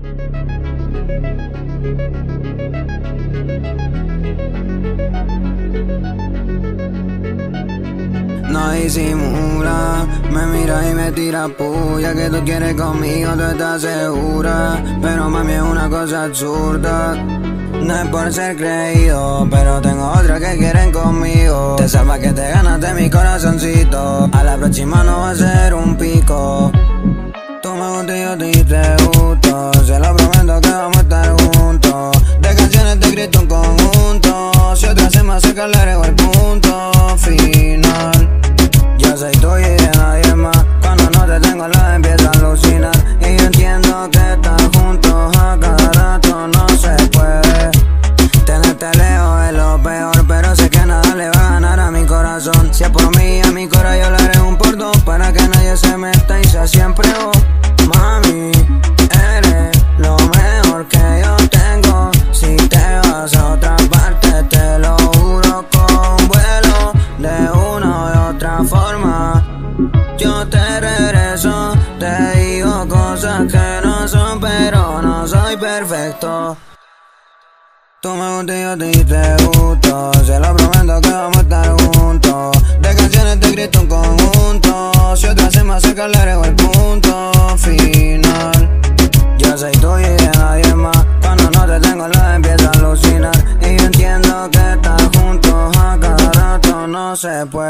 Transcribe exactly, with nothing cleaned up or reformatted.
No disimula, me mira y me tira puya. Que tú quieres conmigo, tú estás segura. Pero mami es una cosa absurda. No es por ser creído, pero tengo otras que quieren conmigo. Te salva que te ganaste mi corazoncito. A la próxima no va a ser un pico. Tú me gustas y yo te, te gusto. Se lo prometo que vamos a estar juntos. De canciones te escrito un conjunto. Si otra se me acerca le agrego el punto final. Yo soy tuya y de nadie más. Cuando no te tengo la empiezo a alucinar. Y yo entiendo que estar juntos a cada rato no se puede. Tenerte lejos es lo peor, pero sé que nada le va a ganar a mi corazón. Si es por mí, a mi corazón yo le haré un por dos. Para que nadie se meta y sea siempre vos. Mami, eres lo mejor que yo tengo. Si te vas a otra parte, te lo juro con vuelo. De una u otra forma yo te regreso. Te digo cosas que no son, pero no soy perfecto. Tú me gustas y yo te, te gusto. Se lo prometo que vamos a estar juntos. De canciones te escrito un conjunto. Si otra se me acerca le agrego el punto final. Yo soy tuya y de nadie más. Cuando no te tengo la empiezo a alucinar. Y yo entiendo que estar juntos a cada rato no se puede.